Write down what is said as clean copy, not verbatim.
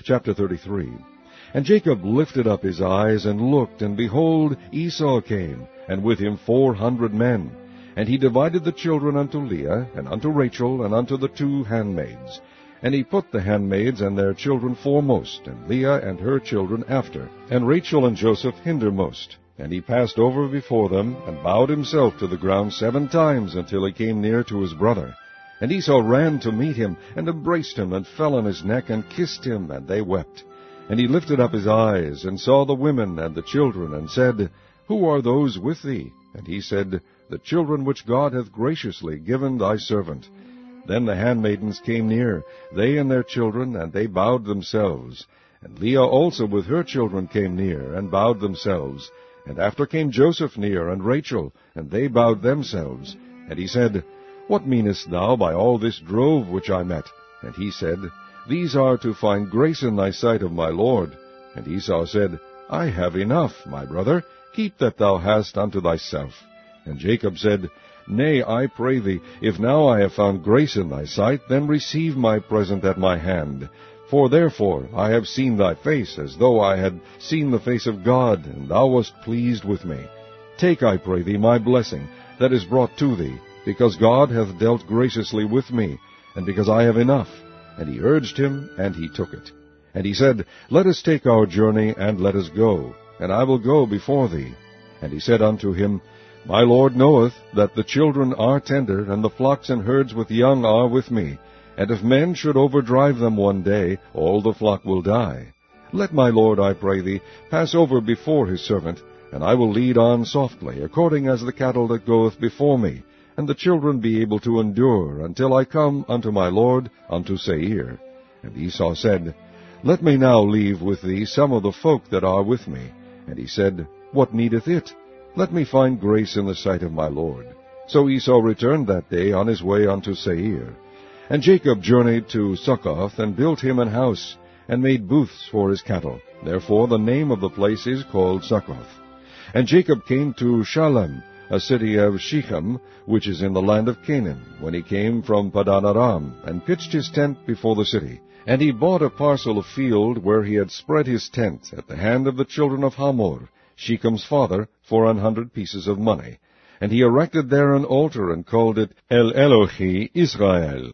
Chapter 33. And Jacob lifted up his eyes, and looked, and behold, Esau came, and with him 400 men. And he divided the children unto Leah, and unto Rachel, and unto the 2 handmaids. And he put the handmaids and their children foremost, and Leah and her children after, and Rachel and Joseph hindermost. And he passed over before them, and bowed himself to the ground 7 times, until he came near to his brother. And Esau ran to meet him, and embraced him, and fell on his neck, and kissed him, and they wept. And he lifted up his eyes, and saw the women and the children, and said, Who are those with thee? And he said, The children which God hath graciously given thy servant. Then the handmaidens came near, they and their children, and they bowed themselves. And Leah also with her children came near, and bowed themselves. And after came Joseph near, and Rachel, and they bowed themselves. And he said, What meanest thou by all this drove which I met? And he said, These are to find grace in thy sight of my lord. And Esau said, I have enough, my brother, keep that thou hast unto thyself. And Jacob said, Nay, I pray thee, if now I have found grace in thy sight, then receive my present at my hand. For therefore I have seen thy face, as though I had seen the face of God, and thou wast pleased with me. Take, I pray thee, my blessing that is brought to thee, because God hath dealt graciously with me, and because I have enough. And he urged him, and he took it. And he said, Let us take our journey, and let us go, and I will go before thee. And he said unto him, My Lord knoweth that the children are tender, and the flocks and herds with young are with me. And if men should overdrive them one day, all the flock will die. Let my Lord, I pray thee, pass over before his servant, and I will lead on softly, according as the cattle that goeth before me, and the children be able to endure, until I come unto my Lord, unto Seir. And Esau said, Let me now leave with thee some of the folk that are with me. And he said, What needeth it? Let me find grace in the sight of my Lord. So Esau returned that day on his way unto Seir. And Jacob journeyed to Succoth, and built him an house, and made booths for his cattle. Therefore the name of the place is called Succoth. And Jacob came to Shalem, a city of Shechem, which is in the land of Canaan, when he came from Padan Aram, and pitched his tent before the city. And he bought a parcel of field where he had spread his tent, at the hand of the children of Hamor, Shechem's father, for 100 pieces of money. And he erected there an altar, and called it El Elohi Israel.